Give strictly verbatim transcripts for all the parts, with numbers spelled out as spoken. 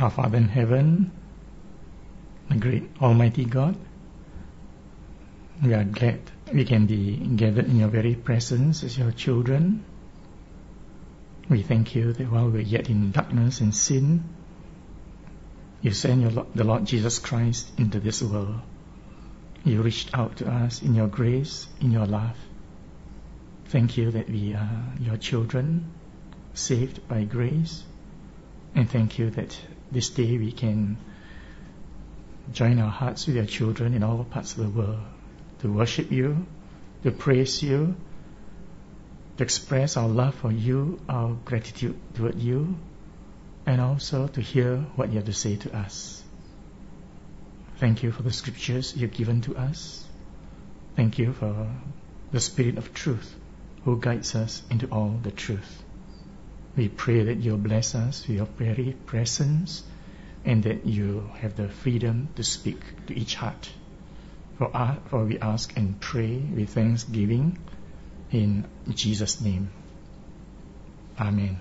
Our Father in heaven, the great Almighty God, we are glad we can be gathered in your very presence as your children. We thank you that while we're yet in darkness and sin, you sent your Lord, the Lord Jesus Christ into this world. You reached out to us in your grace, in your love. Thank you that we are your children, saved by grace. And thank you that this day we can join our hearts with your children in all parts of the world to worship you, to praise you, to express our love for you, our gratitude toward you, and also to hear what you have to say to us. Thank you for the scriptures you've given to us. Thank you for the Spirit of truth who guides us into all the truth. We pray that you'll bless us with your very presence and that you have the freedom to speak to each heart. For, our, for we ask and pray with thanksgiving in Jesus' name. Amen.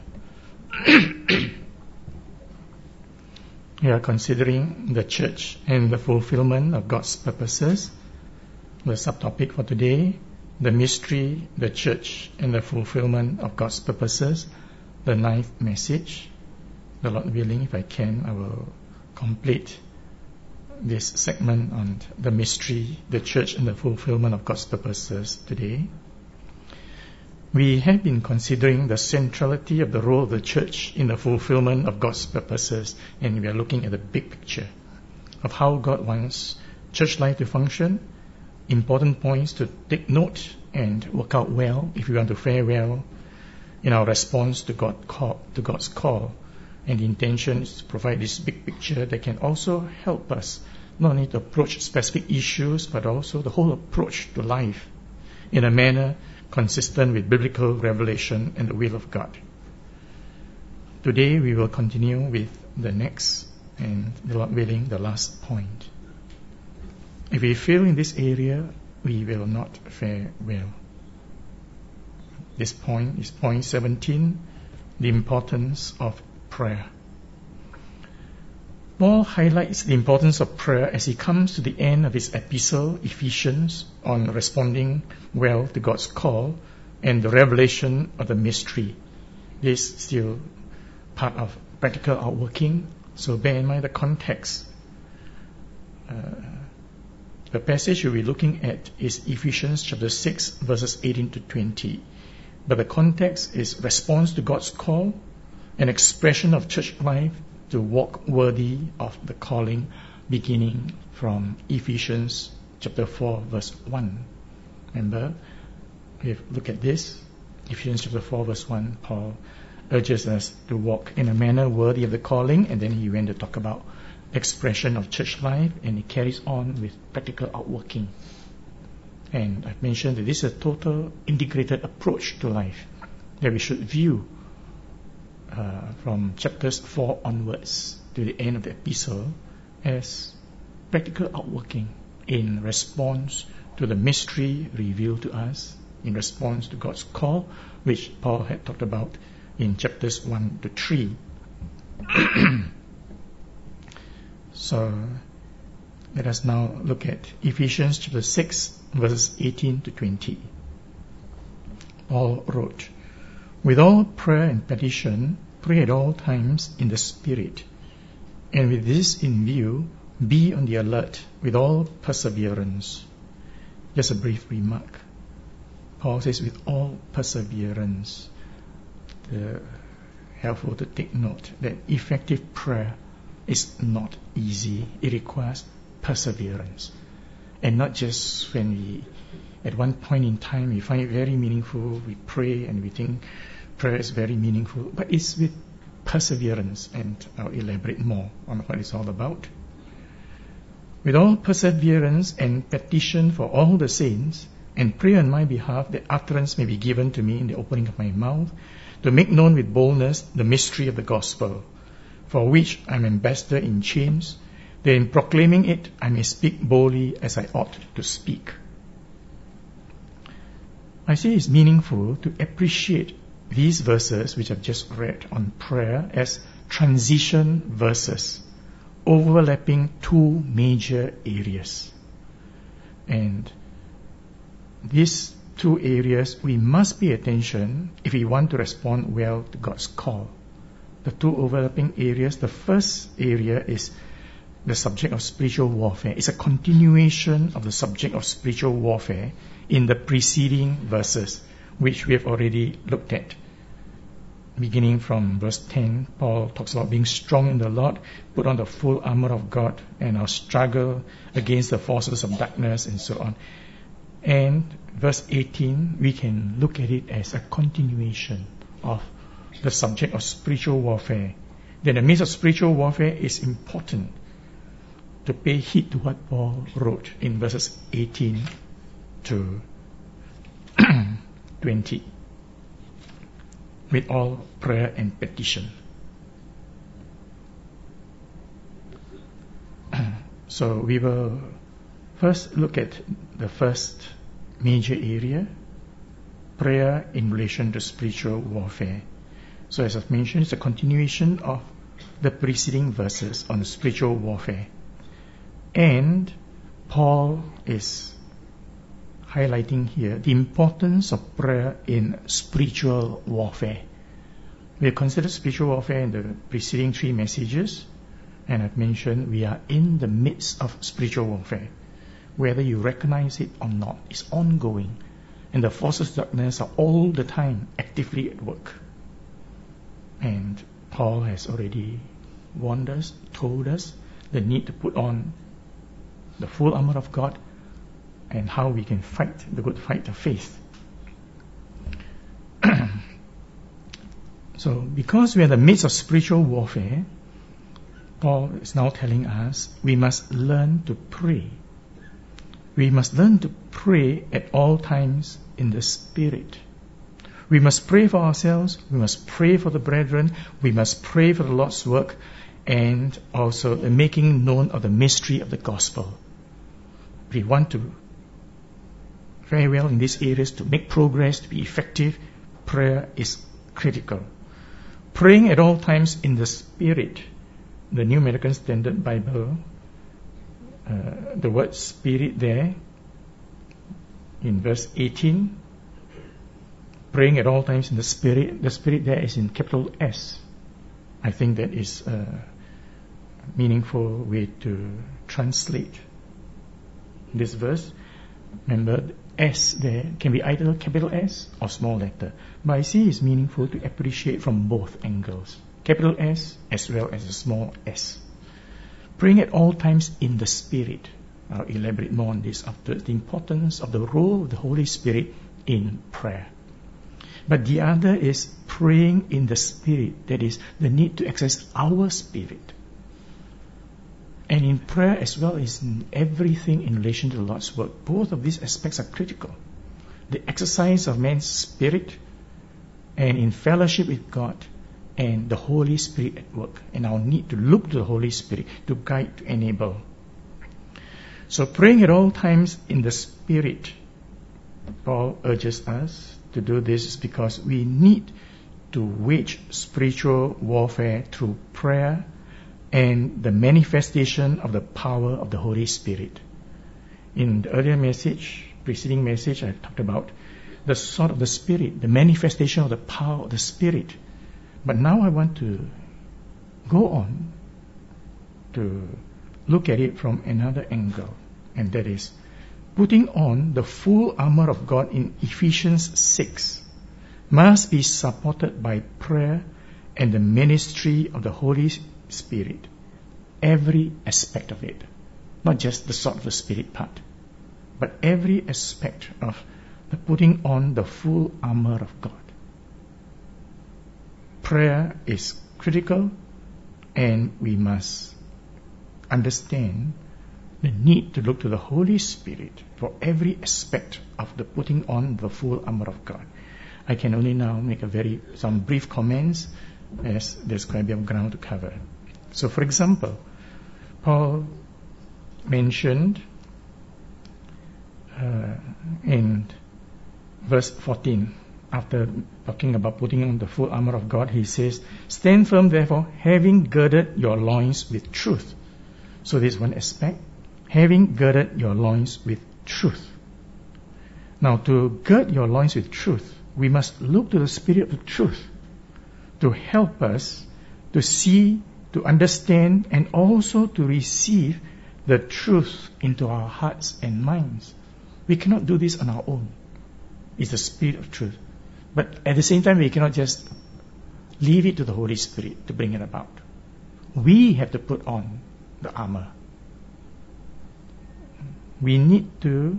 We are considering the church and the fulfillment of God's purposes. The subtopic for today, the mystery, the church, and the fulfillment of God's purposes. The ninth message. The Lord willing, if I can, I will complete this segment on the mystery, the church, and the fulfillment of God's purposes today. We have been considering the centrality of the role of the church in the fulfillment of God's purposes, and we are looking at the big picture of how God wants church life to function, important points to take note and work out well if we want to fare well in our response to, God call, to God's call. And the intention is to provide this big picture that can also help us not only to approach specific issues, but also the whole approach to life in a manner consistent with biblical revelation and the will of God. Today we will continue with the next and, the Lord willing, the last point. If we fail in this area, we will not fare well. This point is point seventeen, the importance of prayer. Paul highlights the importance of prayer as he comes to the end of his epistle, Ephesians, on responding well to God's call and the revelation of the mystery. This is still part of practical outworking, so bear in mind the context. Uh, the passage we'll be looking at is Ephesians chapter six, verses eighteen to twenty. But the context is response to God's call, an expression of church life to walk worthy of the calling, beginning from Ephesians chapter four, verse one. Remember, we look at this. Ephesians chapter four, verse one, Paul urges us to walk in a manner worthy of the calling, and then he went to talk about expression of church life, and he carries on with practical outworking. And I've mentioned that this is a total integrated approach to life that we should view uh, from chapters four onwards to the end of the epistle as practical outworking in response to the mystery revealed to us, in response to God's call, which Paul had talked about in chapters one to three. So let us now look at Ephesians chapter six, verses eighteen to twenty. Paul wrote, "With all prayer and petition, pray at all times in the Spirit, and with this in view, be on the alert with all perseverance." Just a brief remark. Paul says, with all perseverance. The, helpful to take note that effective prayer is not easy. It requires perseverance. And not just when we, at one point in time, we find it very meaningful, we pray and we think prayer is very meaningful, but it's with perseverance, and I'll elaborate more on what it's all about. With all perseverance and petition for all the saints, and pray on my behalf that utterance may be given to me in the opening of my mouth, to make known with boldness the mystery of the gospel, for which I am ambassador in chains, that in proclaiming it I may speak boldly as I ought to speak. I say it's meaningful to appreciate these verses which I've just read on prayer as transition verses overlapping two major areas. And these two areas we must pay attention if we want to respond well to God's call. The two overlapping areas, the first area is the subject of spiritual warfare. It's a continuation of the subject of spiritual warfare in the preceding verses, which we have already looked at. Beginning from verse ten, Paul talks about being strong in the Lord, put on the full armor of God, and our struggle against the forces of darkness, and so on. And verse eighteen, we can look at it as a continuation of the subject of spiritual warfare. Then the midst of spiritual warfare is important to pay heed to what Paul wrote in verses eighteen to twenty. With all prayer and petition. So we will first look at the first major area, prayer in relation to spiritual warfare. So as I've mentioned, it's a continuation of the preceding verses on spiritual warfare. And Paul is highlighting here the importance of prayer in spiritual warfare. We have considered spiritual warfare in the preceding three messages, and I've mentioned we are in the midst of spiritual warfare. Whether you recognize it or not, it's ongoing, and the forces of darkness are all the time actively at work. And Paul has already warned us, told us the need to put on the full armor of God and how we can fight the good fight of faith. So, because we are in the midst of spiritual warfare, Paul is now telling us we must learn to pray. We must learn to pray at all times in the Spirit. We must pray for ourselves, we must pray for the brethren, we must pray for the Lord's work, and also the making known of the mystery of the gospel. We want to very well in these areas to make progress, to be effective. Prayer is critical. Praying at all times in the Spirit. The New American Standard Bible, uh, the word Spirit there, in verse eighteen, praying at all times in the Spirit. The Spirit there is in capital S. I think that is a meaningful way to translate this verse. Remember, S there can be either capital S or small letter. But I see it's meaningful to appreciate from both angles. Capital S as well as a small s. Praying at all times in the Spirit. I'll elaborate more on this afterwards. The importance of the role of the Holy Spirit in prayer. But the other is praying in the Spirit. That is the need to exercise our spirit. And in prayer as well as in everything in relation to the Lord's work, both of these aspects are critical. The exercise of man's spirit and in fellowship with God and the Holy Spirit at work, and our need to look to the Holy Spirit to guide, to enable. So praying at all times in the Spirit, Paul urges us to do this because we need to wage spiritual warfare through prayer and the manifestation of the power of the Holy Spirit. In the earlier message, preceding message, I talked about the sword of the Spirit, the manifestation of the power of the Spirit. But now I want to go on to look at it from another angle, and that is putting on the full armor of God in Ephesians six must be supported by prayer and the ministry of the Holy Spirit. Every aspect of it. Not just the sword of the Spirit part, but every aspect of the putting on the full armor of God. Prayer is critical, and we must understand the need to look to the Holy Spirit for every aspect of the putting on the full armor of God. I can only now make a very some brief comments as there's quite a bit of ground to cover. So, for example, Paul mentioned uh, in verse fourteen, after talking about putting on the full armor of God, he says, stand firm therefore, having girded your loins with truth. So this is one aspect, having girded your loins with truth. Now to gird your loins with truth, we must look to the Spirit of truth to help us to see, to understand, and also to receive the truth into our hearts and minds. We cannot do this on our own. It's the Spirit of truth. But at the same time, we cannot just leave it to the Holy Spirit to bring it about. We have to put on the armor. We need to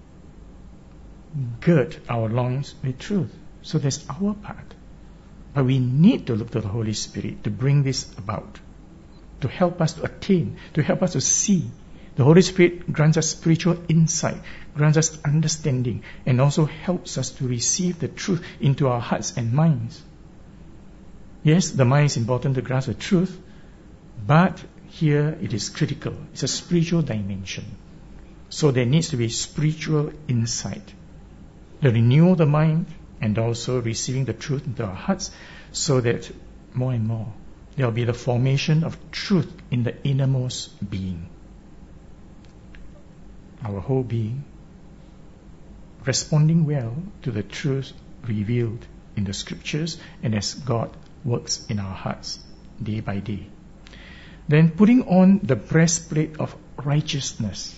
gird our loins with truth. So that's our part. But we need to look to the Holy Spirit to bring this about, to help us to attain, to help us to see. The Holy Spirit grants us spiritual insight, grants us understanding, and also helps us to receive the truth into our hearts and minds. Yes, the mind is important to grasp the truth, but here it is critical. It's a spiritual dimension. So there needs to be spiritual insight, the renewal of the mind, and also receiving the truth into our hearts, so that more and more there will be the formation of truth in the innermost being. Our whole being responding well to the truth revealed in the Scriptures and as God works in our hearts day by day. Then putting on the breastplate of righteousness.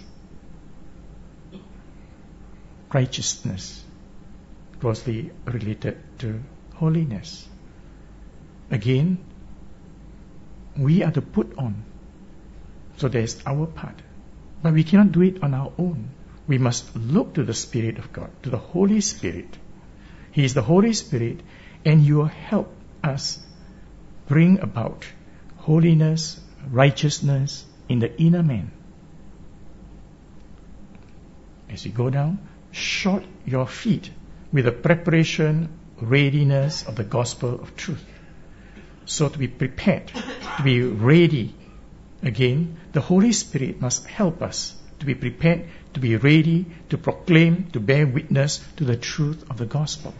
Righteousness, closely related to holiness. Again, we are to put on. So there's our part. But we cannot do it on our own. We must look to the Spirit of God, to the Holy Spirit. He is the Holy Spirit, and He will help us bring about holiness, righteousness in the inner man. As you go down, shod your feet with the preparation, readiness of the gospel of truth. So to be prepared, to be ready. Again, the Holy Spirit must help us to be prepared, to be ready, to proclaim, to bear witness to the truth of the gospel.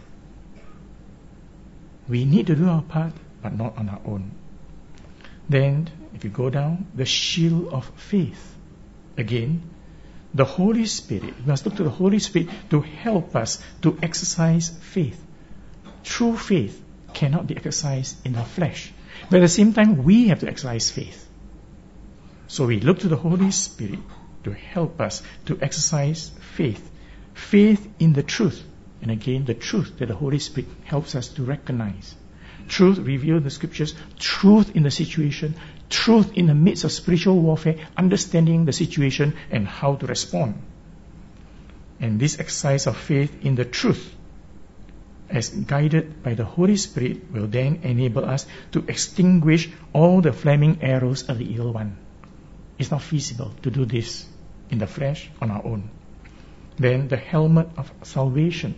We need to do our part, but not on our own. Then, if you go down, the shield of faith. Again, the Holy Spirit. We must look to the Holy Spirit to help us to exercise faith. True faith cannot be exercised in our flesh. But at the same time, we have to exercise faith. So we look to the Holy Spirit to help us to exercise faith. Faith in the truth. And again, the truth that the Holy Spirit helps us to recognize. Truth revealed in the Scriptures, truth in the situation, truth in the midst of spiritual warfare, understanding the situation and how to respond. And this exercise of faith in the truth, as guided by the Holy Spirit, will then enable us to extinguish all the flaming arrows of the evil one. It's not feasible to do this in the flesh on our own. Then the helmet of salvation.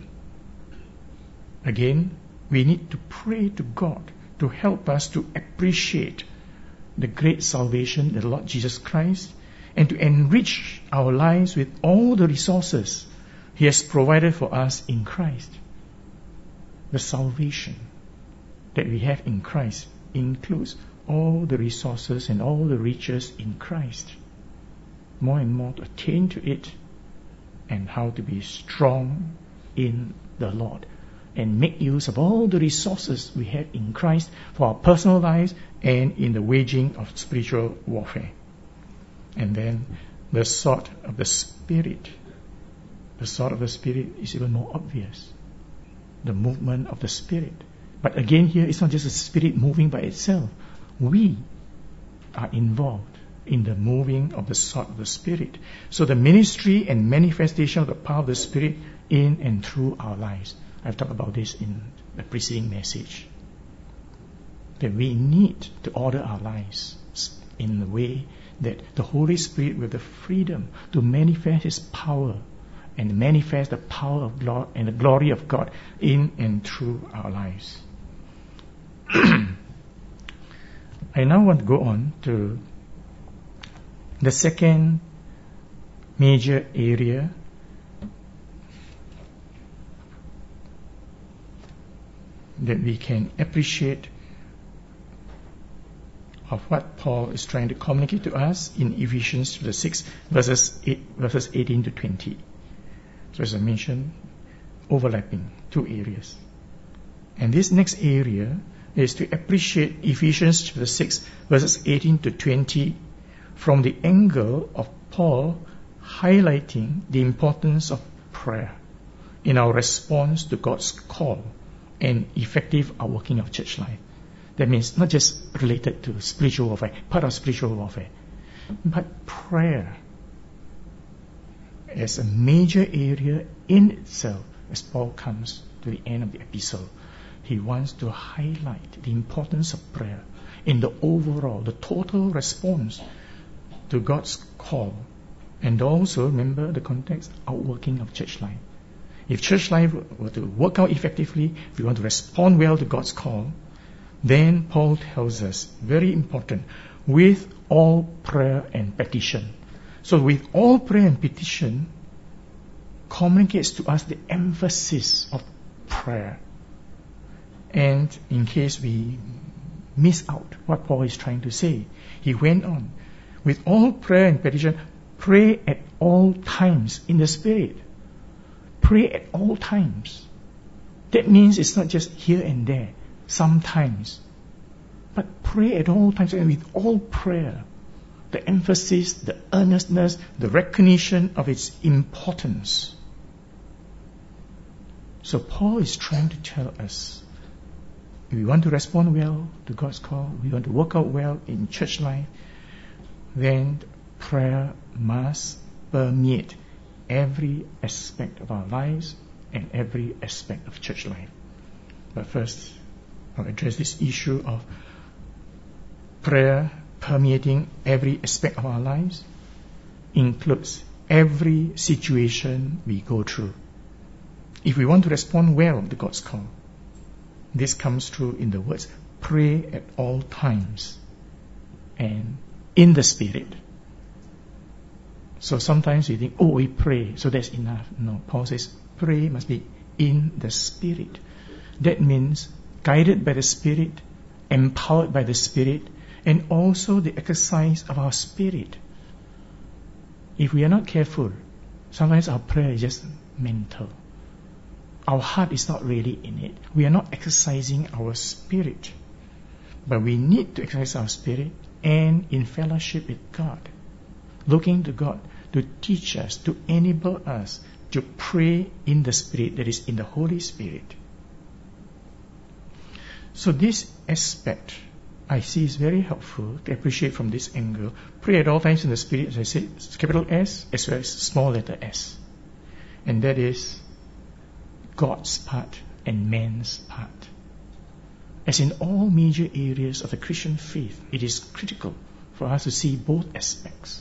Again, we need to pray to God to help us to appreciate the great salvation of the Lord Jesus Christ and to enrich our lives with all the resources He has provided for us in Christ. The salvation that we have in Christ includes all the resources and all the riches in Christ. More and more to attain to it, and how to be strong in the Lord and make use of all the resources we have in Christ for our personal lives and in the waging of spiritual warfare. And then the sword of the Spirit. The sword of the Spirit is even more obvious. The movement of the Spirit. But again here, it's not just the Spirit moving by itself. We are involved in the moving of the sword of the Spirit. So the ministry and manifestation of the power of the Spirit in and through our lives. I've talked about this in the preceding message. That we need to order our lives in the way that the Holy Spirit with the freedom to manifest His power and manifest the power of God and the glory of God in and through our lives. I now want to go on to the second major area that we can appreciate of what Paul is trying to communicate to us in Ephesians chapter six, verses eight, verses eighteen to twenty. So as I mentioned, overlapping two areas. And this next area is to appreciate Ephesians chapter six, verses eighteen to twenty from the angle of Paul highlighting the importance of prayer in our response to God's call and effective outworking of church life. That means not just related to spiritual warfare, part of spiritual warfare, but prayer as a major area in itself. As Paul comes to the end of the epistle, he wants to highlight the importance of prayer in the overall, the total response to God's call. And also, remember the context, outworking of church life. If church life were to work out effectively, if we want to respond well to God's call, then Paul tells us, very important, with all prayer and petition. So with all prayer and petition communicates to us the emphasis of prayer. And in case we miss out what Paul is trying to say, he went on, with all prayer and petition, pray at all times in the Spirit. Pray at all times. That means it's not just here and there, sometimes. But pray at all times, and with all prayer. The emphasis, the earnestness, the recognition of its importance. So Paul is trying to tell us, if we want to respond well to God's call, we want to work out well in church life, then prayer must permeate every aspect of our lives and every aspect of church life. But first, I'll address this issue of prayer permeating every aspect of our lives. Includes every situation we go through. If we want to respond well to God's call, this comes through in the words, pray at all times and in the Spirit. So sometimes we think, oh, we pray, so that's enough. No, Paul says, pray must be in the Spirit. That means guided by the Spirit, empowered by the Spirit, and also the exercise of our spirit. If we are not careful, sometimes our prayer is just mental. Our heart is not really in it. We are not exercising our spirit. But we need to exercise our spirit and in fellowship with God, looking to God to teach us, to enable us to pray in the Spirit, that is in the Holy Spirit. So this aspect I see is very helpful to appreciate from this angle. Pray at all times in the Spirit, as I said, capital S as well as small letter s. And that is God's part and man's part. As in all major areas of the Christian faith, it is critical for us to see both aspects.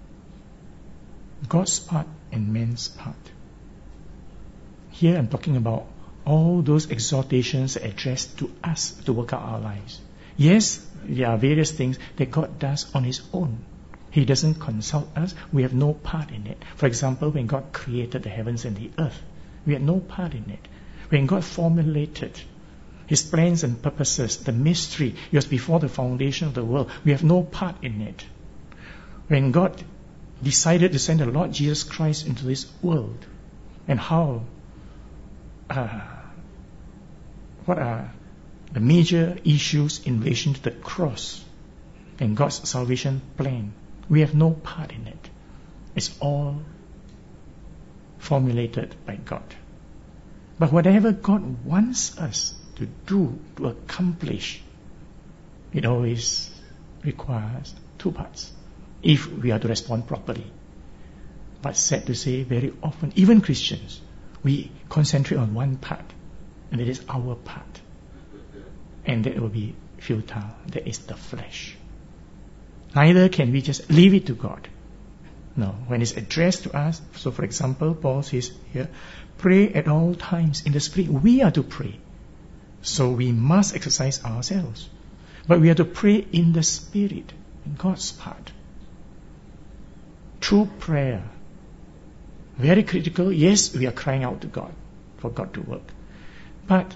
God's part and man's part. Here I'm talking about all those exhortations addressed to us to work out our lives. Yes, there are various things that God does on His own. He doesn't consult us. We have no part in it. For example, when God created the heavens and the earth, we had no part in it. When God formulated His plans and purposes, the mystery, it was before the foundation of the world. We have no part in it. When God decided to send the Lord Jesus Christ into this world, and how, uh, what are the major issues in relation to the cross and God's salvation plan, we have no part in it. It's all formulated by God. But whatever God wants us to do, to accomplish, it always requires two parts, if we are to respond properly. But sad to say, very often, even Christians, we concentrate on one part, and it is our part. And that will be futile. That is the flesh. Neither can we just leave it to God. No, when it's addressed to us, so for example, Paul says here, pray at all times in the Spirit. We are to pray. So we must exercise ourselves. But we are to pray in the Spirit, in God's part. Through prayer. Very critical. Yes, we are crying out to God, for God to work. But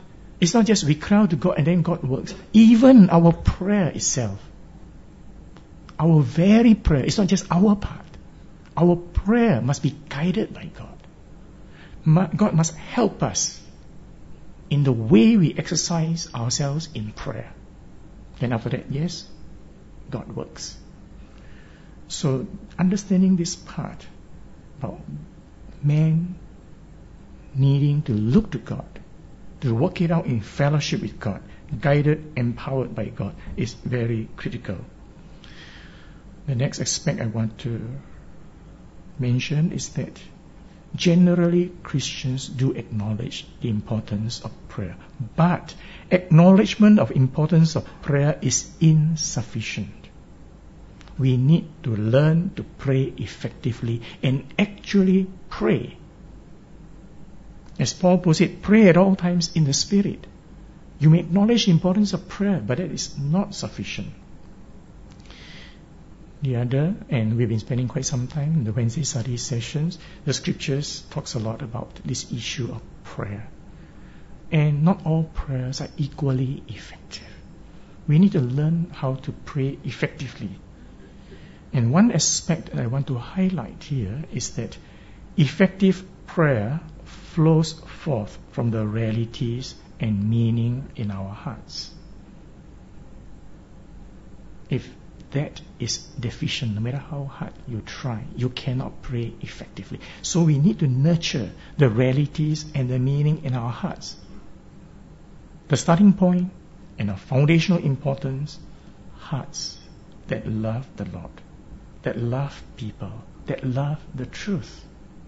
It's not just we cry out to God and then God works. Even our prayer itself, our very prayer, it's not just our part. Our prayer must be guided by God. God must help us in the way we exercise ourselves in prayer. And after that, yes, God works. So understanding this part about man needing to look to God, to work it out in fellowship with God, guided, empowered by God, is very critical. The next aspect I want to mention is that generally Christians do acknowledge the importance of prayer, but acknowledgement of importance of prayer is insufficient. We need to learn to pray effectively and actually pray. As Paul puts it, pray at all times in the Spirit. You may acknowledge the importance of prayer, but that is not sufficient. The other, and we've been spending quite some time in the Wednesday study sessions, the scriptures talks a lot about this issue of prayer. And not all prayers are equally effective. We need to learn how to pray effectively. And one aspect that I want to highlight here is that effective prayer flows forth from the realities and meaning in our hearts. If that is deficient, no matter how hard you try, you cannot pray effectively. So we need to nurture the realities and the meaning in our hearts. The starting point and of foundational importance, hearts that love the Lord, that love people, that love the truth.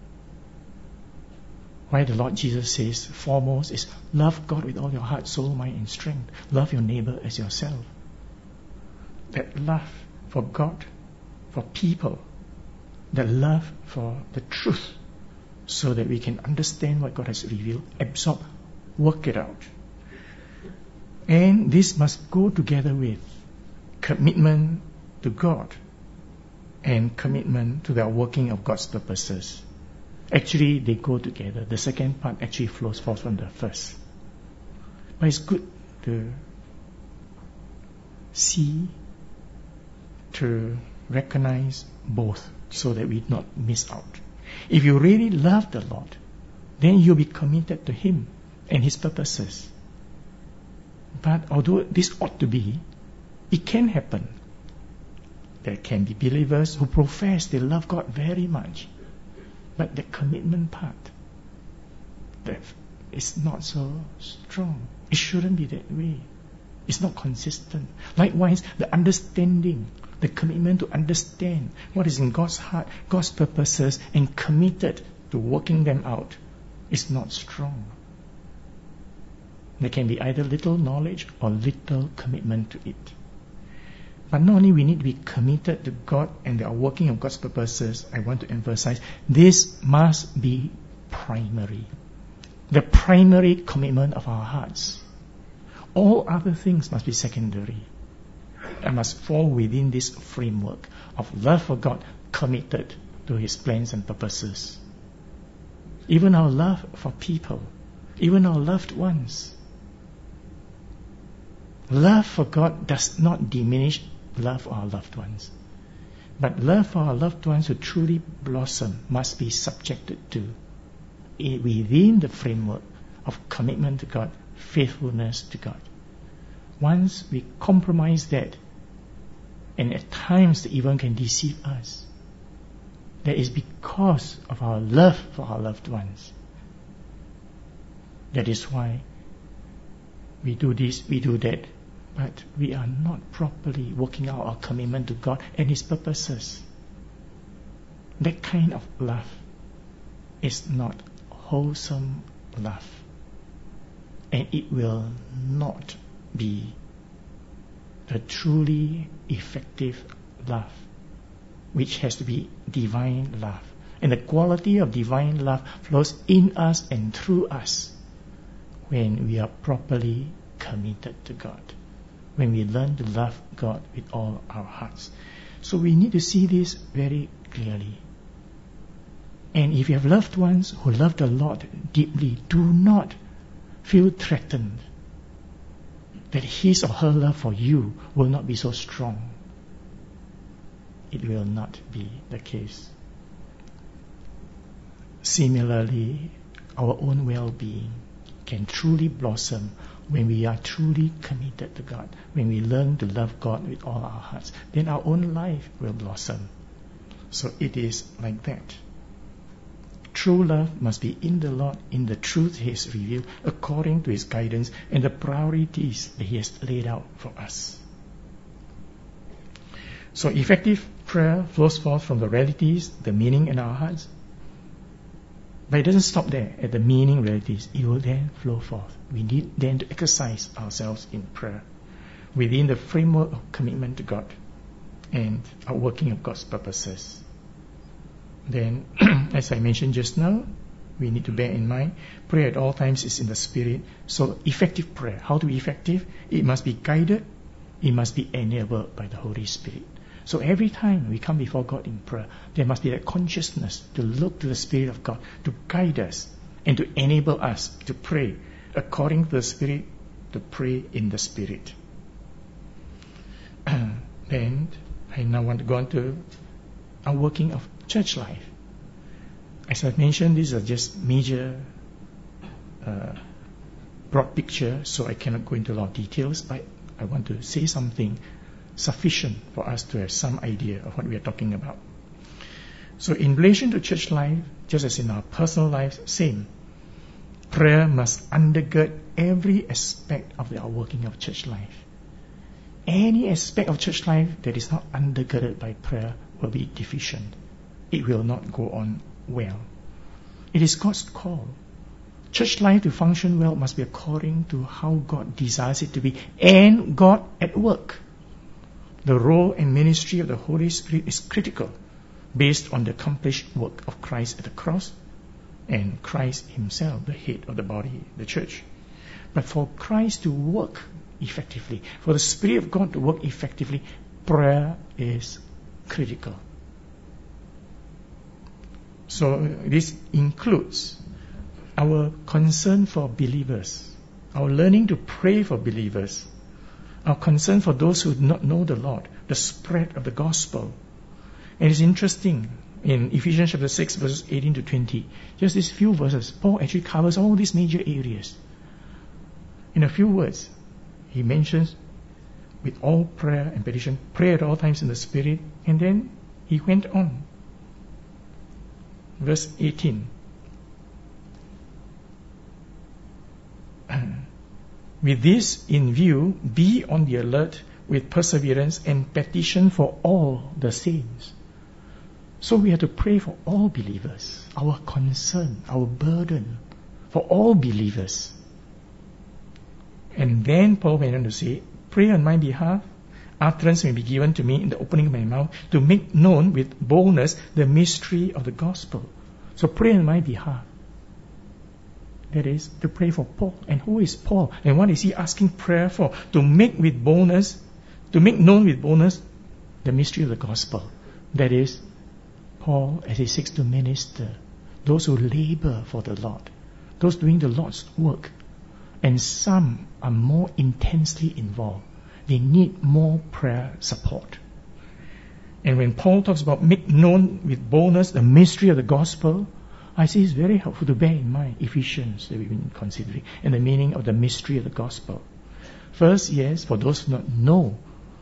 Why the Lord Jesus says foremost is love God with all your heart, soul, mind and strength. Love your neighbor as yourself. That love for God, for people, that love for the truth, so that we can understand what God has revealed, absorb, work it out. And this must go together with commitment to God and commitment to the working of God's purposes. Actually, they go together. The second part actually flows forth from the first. But it's good to see, to recognize both so that we not miss out. If you really love the Lord, then you'll be committed to Him and His purposes. But although this ought to be, it can happen. There can be believers who profess they love God very much, but the commitment part, that is not so strong. It shouldn't be that way. It's not consistent. Likewise, the understanding, the commitment to understand what is in God's heart, God's purposes, and committed to working them out is not strong. There can be either little knowledge or little commitment to it. But not only we need to be committed to God and the working of God's purposes, I want to emphasize, this must be primary. The primary commitment of our hearts. All other things must be secondary. And must fall within this framework of love for God, committed to His plans and purposes. Even our love for people, even our loved ones. Love for God does not diminish love for our loved ones. But love for our loved ones who truly blossom must be subjected to within the framework of commitment to God, faithfulness to God. Once we compromise that, and at times the evil can deceive us, that is because of our love for our loved ones. That is why we do this, we do that, but we are not properly working out our commitment to God and His purposes. That kind of love is not wholesome love, and it will not be the truly effective love, which has to be divine love. And the quality of divine love flows in us and through us when we are properly committed to God, when we learn to love God with all our hearts. So we need to see this very clearly. And if you have loved ones who love the Lord deeply, do not feel threatened that his or her love for you will not be so strong. It will not be the case. Similarly, our own well-being can truly blossom when we are truly committed to God, when we learn to love God with all our hearts. Then our own life will blossom. So it is like that. True love must be in the Lord, in the truth He has revealed, according to His guidance and the priorities that He has laid out for us. So effective prayer flows forth from the realities, the meaning in our hearts. But it doesn't stop there at the meaning realities. It will then flow forth. We need then to exercise ourselves in prayer within the framework of commitment to God and our working of God's purposes. Then, as I mentioned just now, we need to bear in mind, prayer at all times is in the Spirit. So effective prayer, how to be effective? It must be guided, it must be enabled by the Holy Spirit. So every time we come before God in prayer, there must be that consciousness to look to the Spirit of God, to guide us and to enable us to pray according to the Spirit, to pray in the Spirit. Then, I now want to go on to our working of church life. As I mentioned, these are just major uh, broad picture, so I cannot go into a lot of details, but I want to say something sufficient for us to have some idea of what we are talking about. So in relation to church life, just as in our personal lives, same. Prayer must undergird every aspect of the working of church life. Any aspect of church life that is not undergirded by prayer will be deficient. It will not go on well. It is God's call. Church life to function well must be according to how God desires it to be, and God at work. The role and ministry of the Holy Spirit is critical, based on the accomplished work of Christ at the cross and Christ Himself, the head of the body, the church. But for Christ to work effectively, for the Spirit of God to work effectively, prayer is critical. So this includes our concern for believers, our learning to pray for believers, our concern for those who do not know the Lord, the spread of the gospel. And it's interesting, in Ephesians chapter six, verses eighteen to twenty, just these few verses, Paul actually covers all these major areas. In a few words, he mentions, with all prayer and petition, pray at all times in the Spirit, and then he went on. Verse eighteen. With this in view, be on the alert with perseverance and petition for all the saints. So we have to pray for all believers, our concern, our burden, for all believers. And then Paul went on to say, pray on my behalf, utterance may be given to me in the opening of my mouth, to make known with boldness the mystery of the gospel. So pray on my behalf. That is, to pray for Paul. And who is Paul? And what is he asking prayer for? To make with boldness, to make known with boldness the mystery of the gospel. That is, Paul, as he seeks to minister, those who labor for the Lord, those doing the Lord's work. And some are more intensely involved. They need more prayer support. And when Paul talks about make known with boldness the mystery of the gospel, I say it's very helpful to bear in mind Ephesians that we've been considering and the meaning of the mystery of the gospel. First, yes, for those who do not know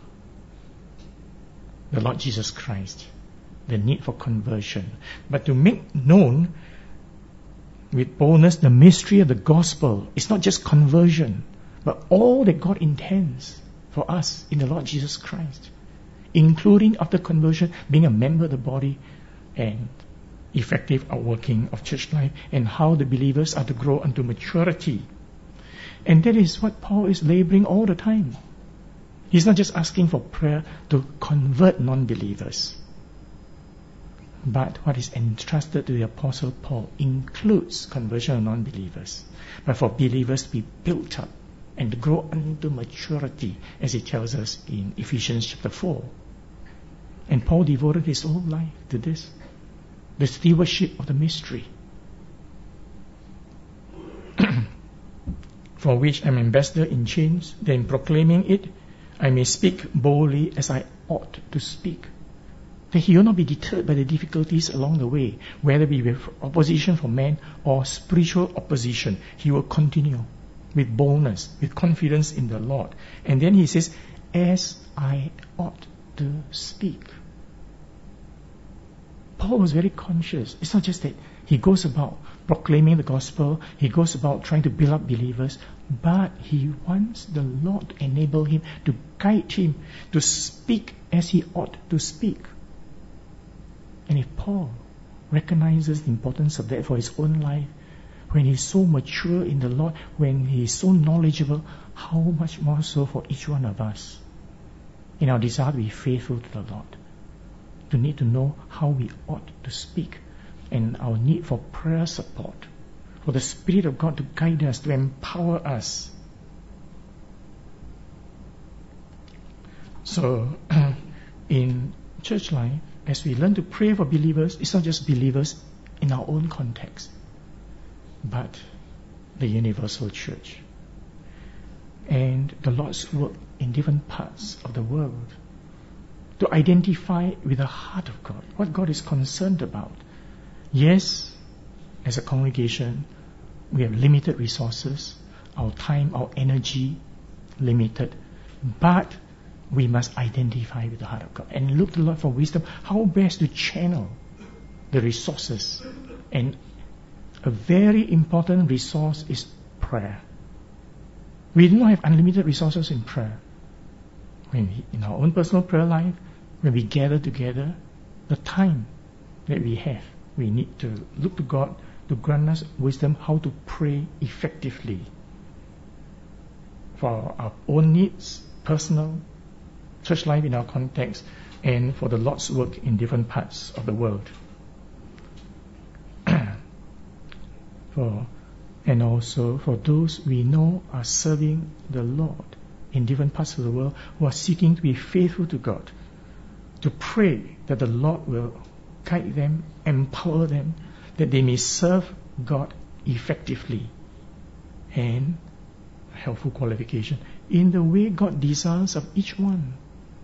the Lord Jesus Christ, the need for conversion. But to make known with boldness the mystery of the gospel is not just conversion, but all that God intends for us in the Lord Jesus Christ, including after conversion, being a member of the body and effective outworking of church life, and how the believers are to grow unto maturity. And that is what Paul is laboring all the time. He's not just asking for prayer to convert non-believers, but what is entrusted to the Apostle Paul includes conversion of non-believers, but for believers to be built up and to grow unto maturity, as he tells us in Ephesians chapter four. And Paul devoted his whole life to this, the stewardship of the mystery. for which I am ambassador in chains, that in proclaiming it, I may speak boldly as I ought to speak. That he will not be deterred by the difficulties along the way, whether be with opposition from man or spiritual opposition. He will continue with boldness, with confidence in the Lord. And then he says, as I ought to speak. Paul was very conscious. It's not just that he goes about proclaiming the gospel, he goes about trying to build up believers, but he wants the Lord to enable him, to guide him, to speak as he ought to speak. And if Paul recognizes the importance of that for his own life, when he's so mature in the Lord, when he's so knowledgeable, how much more so for each one of us in our desire to be faithful to the Lord, to need to know how we ought to speak, and our need for prayer support, for the Spirit of God to guide us, to empower us. So, in church life, as we learn to pray for believers, it's not just believers in our own context, but the universal church. And the Lord's work in different parts of the world, to identify with the heart of God, what God is concerned about. Yes, as a congregation, we have limited resources, our time, our energy, limited, but we must identify with the heart of God and look to the Lord for wisdom, how best to channel the resources. And a very important resource is prayer. We do not have unlimited resources in prayer. When we, in our own personal prayer life, when we gather together, the time that we have, we need to look to God to grant us wisdom how to pray effectively for our own needs, personal, church life in our context, and for the Lord's work in different parts of the world. for, and also for those we know are serving the Lord in different parts of the world, who are seeking to be faithful to God, to pray that the Lord will guide them, empower them, that they may serve God effectively. And helpful qualification, in the way God desires of each one.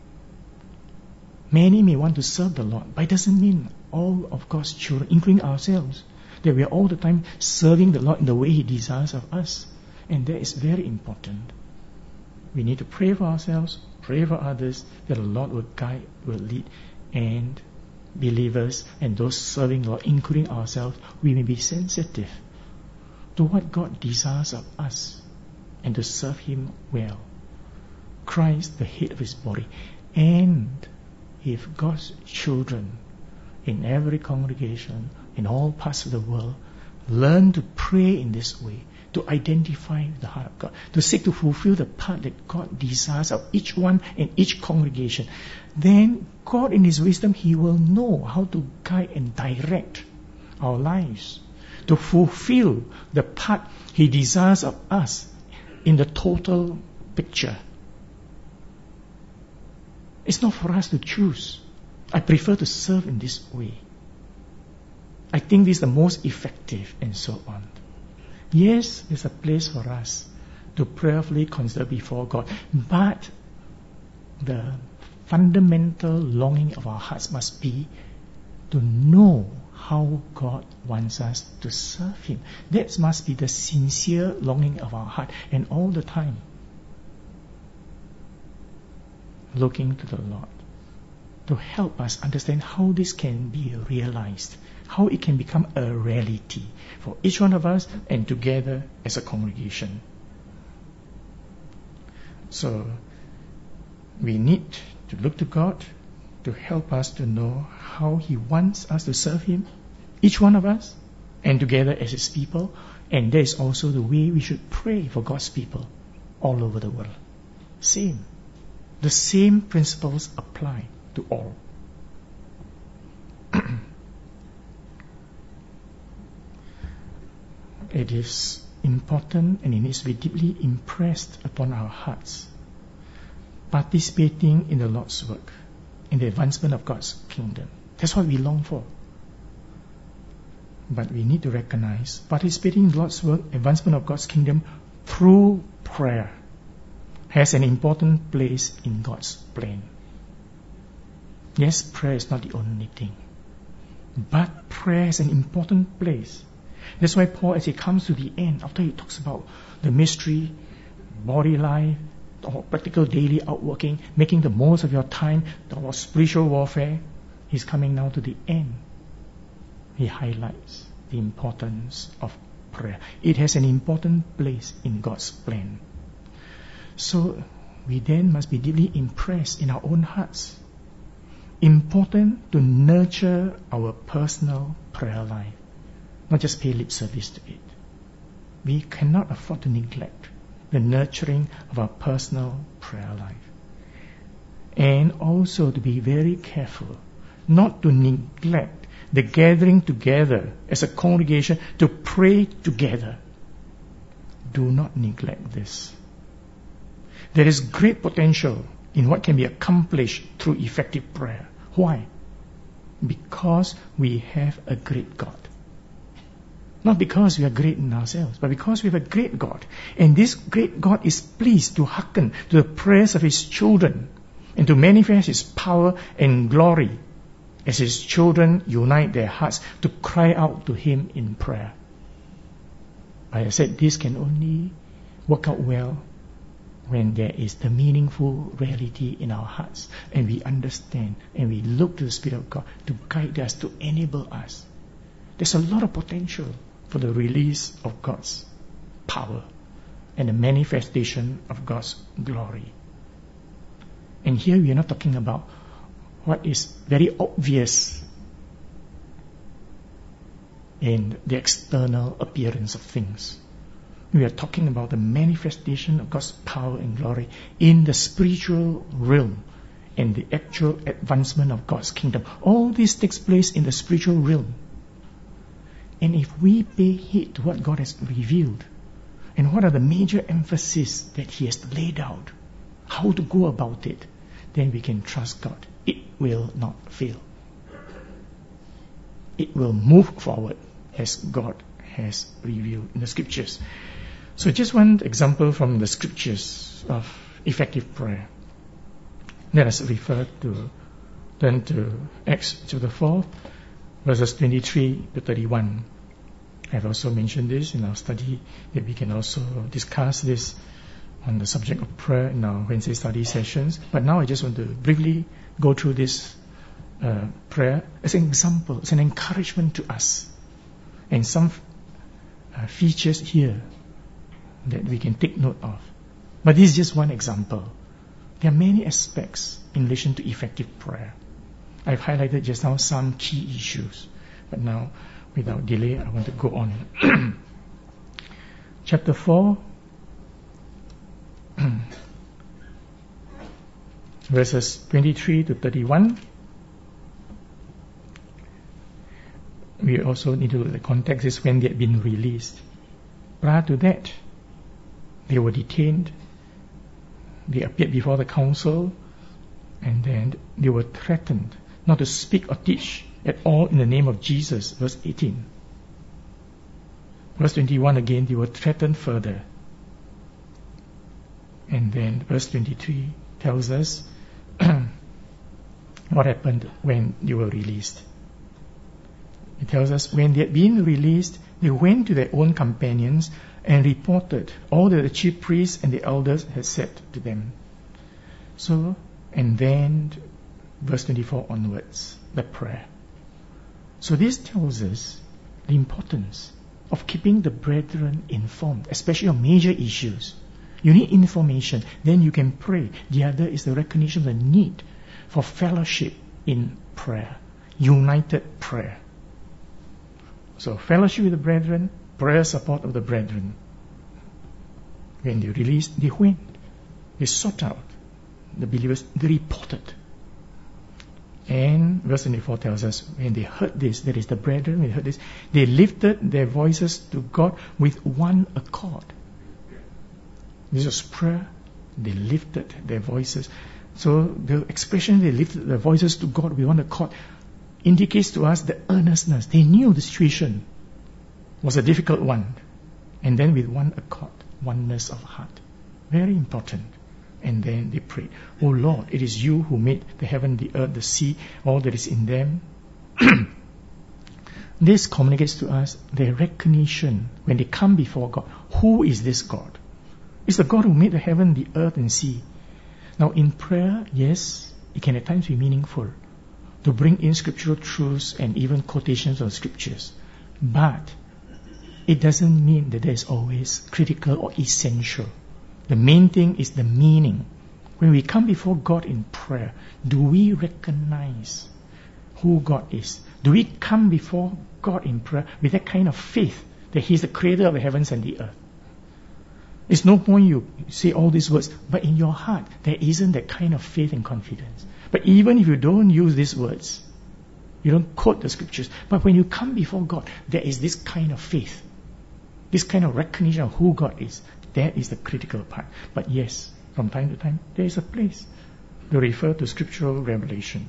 Many may want to serve the Lord, but it doesn't mean all of God's children, including ourselves, that we are all the time serving the Lord in the way He desires of us. And that is very important. We need to pray for ourselves, pray for others, that the Lord will guide, will lead, and believers and those serving the Lord, including ourselves, we may be sensitive to what God desires of us and to serve Him well. Christ, the head of His body. And if God's children in every congregation, in all parts of the world, learn to pray in this way, to identify the heart of God, to seek to fulfill the part that God desires of each one and each congregation, then God in His wisdom, He will know how to guide and direct our lives to fulfill the part He desires of us in the total picture. It's not for us to choose. I prefer to serve in this way. I think this is the most effective, and so on. Yes, there's a place for us to prayerfully consider before God, but the fundamental longing of our hearts must be to know how God wants us to serve Him. That must be the sincere longing of our heart, and all the time looking to the Lord to help us understand how this can be realized, how it can become a reality for each one of us and together as a congregation. So we need to look to God to help us to know how He wants us to serve Him, each one of us, and together as His people. And that is also the way we should pray for God's people all over the world. Same. The same principles apply to all. It is important and it needs to be deeply impressed upon our hearts, participating in the Lord's work, in the advancement of God's kingdom. That's what we long for. But we need to recognize participating in God's work, advancement of God's kingdom, through prayer, has an important place in God's plan. Yes, prayer is not the only thing, but prayer is an important place. That's why Paul, as he comes to the end, after he talks about the mystery, body life, or practical daily outworking, making the most of your time, our spiritual warfare, he's coming now to the end. He highlights the importance of prayer. It has an important place in God's plan. So we then must be deeply impressed in our own hearts. Important to nurture our personal prayer life, not just pay lip service to it. We cannot afford to neglect the nurturing of our personal prayer life. And also to be very careful not to neglect the gathering together as a congregation to pray together. Do not neglect this. There is great potential in what can be accomplished through effective prayer. Why? Because we have a great God. Not because we are great in ourselves, but because we have a great God. And this great God is pleased to hearken to the prayers of His children and to manifest His power and glory as His children unite their hearts to cry out to Him in prayer. But I said this can only work out well when there is the meaningful reality in our hearts and we understand and we look to the Spirit of God to guide us, to enable us. There's a lot of potential for the release of God's power and the manifestation of God's glory. And here we are not talking about what is very obvious in the external appearance of things. We are talking about the manifestation of God's power and glory in the spiritual realm and the actual advancement of God's kingdom. All this takes place in the spiritual realm. And if we pay heed to what God has revealed and what are the major emphases that He has laid out, how to go about it, then we can trust God. It will not fail. It will move forward as God has revealed in the Scriptures. So just one example from the Scriptures of effective prayer. Let us refer to, turn to Acts chapter four, verses twenty-three to thirty-one. I have also mentioned this in our study, that we can also discuss this on the subject of prayer in our Wednesday study sessions. But now I just want to briefly go through this uh, prayer as an example, as an encouragement to us. And some uh, features here that we can take note of. But this is just one example. There are many aspects in relation to effective prayer. I've highlighted just now some key issues. But now, without delay, I want to go on. Chapter four, verses twenty-three to thirty-one. We also need to look at the context is when they had been released. Prior to that, they were detained. They appeared before the council, and then they were threatened not to speak or teach at all in the name of Jesus. Verse eighteen. Verse twenty-one again, they were threatened further. And then verse twenty-three tells us what happened when they were released. It tells us when they had been released, they went to their own companions and reported all that the chief priests and the elders had said to them. So, and then verse twenty-four onwards, the prayer. So this tells us the importance of keeping the brethren informed, especially on major issues. You need information, then you can pray. The other is the recognition of the need for fellowship in prayer, united prayer. So fellowship with the brethren, prayer support of the brethren. When they released, they went. They sought out the believers, they reported. And verse twenty-four tells us, when they heard this, that is the brethren, when they heard this, they lifted their voices to God with one accord. This was prayer. They lifted their voices. So the expression they lifted their voices to God with one accord indicates to us the earnestness. They knew the situation was a difficult one. And then with one accord, oneness of heart. Very important. And then they prayed, "O Lord, it is you who made the heaven, the earth, the sea, all that is in them." This communicates to us their recognition when they come before God. Who is this God? It's the God who made the heaven, the earth, and sea. Now in prayer, yes, it can at times be meaningful to bring in scriptural truths and even quotations of scriptures. But it doesn't mean that there is always critical or essential. The main thing is the meaning. When we come before God in prayer, do we recognize who God is? Do we come before God in prayer with that kind of faith that He is the creator of the heavens and the earth? It's no point you say all these words, but in your heart there isn't that kind of faith and confidence. But even if you don't use these words, you don't quote the scriptures, but when you come before God, there is this kind of faith, this kind of recognition of who God is. That is the critical part. But yes, from time to time, there is a place to refer to scriptural revelation.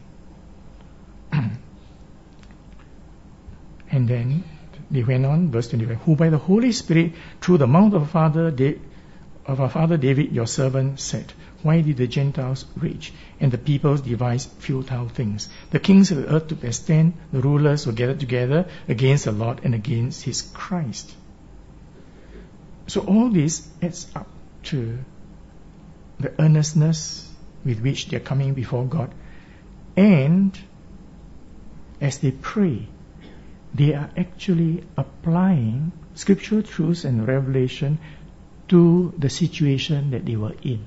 And then they went on, verse twenty-five, "Who by the Holy Spirit, through the mouth of, Father da- of our father David, your servant, said, Why did the Gentiles rage, and the peoples devise futile things? The kings of the earth took their stand, the rulers were gathered together against the Lord and against His Christ." So all this adds up to the earnestness with which they are coming before God. And as they pray, they are actually applying scriptural truths and revelation to the situation that they were in.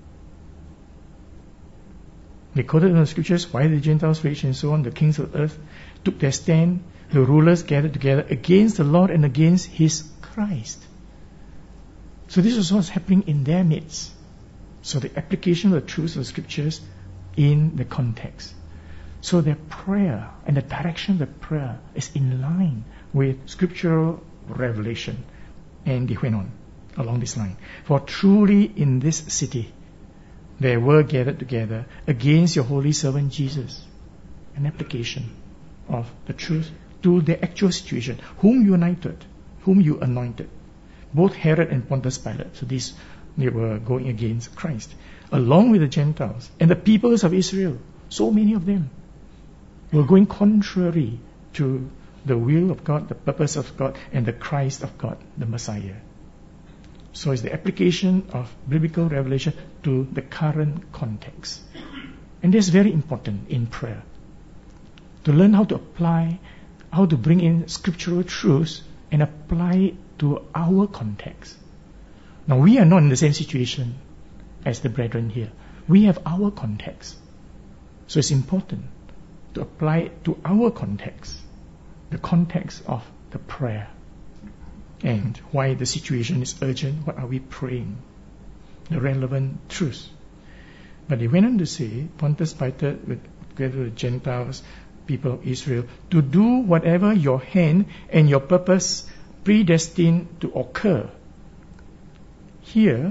They quoted in the scriptures, "Why the Gentiles rage," and so on. The kings of earth took their stand. The rulers gathered together against the Lord and against His Christ. So this is what's happening in their midst. So the application of the truths of the scriptures in the context. So their prayer and the direction of the prayer is in line with scriptural revelation. And they went on along this line. "For truly in this city they were gathered together against your holy servant Jesus." An application of the truth to the actual situation. Whom you united, whom you anointed. Both Herod and Pontius Pilate. So these, they were going against Christ. Along with the Gentiles and the peoples of Israel. So many of them were going contrary to the will of God, the purpose of God, and the Christ of God, the Messiah. So it's the application of biblical revelation to the current context. And that's very important in prayer. To learn how to apply, how to bring in scriptural truths and apply it to our context. Now we are not in the same situation as the brethren here. We have our context. So it's important to apply it to our context, the context of the prayer, and why the situation is urgent, what are we praying, the relevant truths. But they went on to say, Pontius Pilate with together with the Gentiles, people of Israel, to do whatever your hand and your purpose predestined to occur. Here,